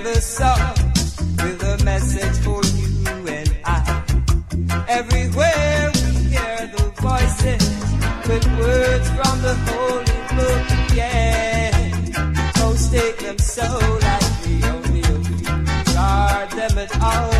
the song with a message for you and I. Everywhere we hear the voices with words from the holy book, yeah. Most take them so lightly, only a few guard them at all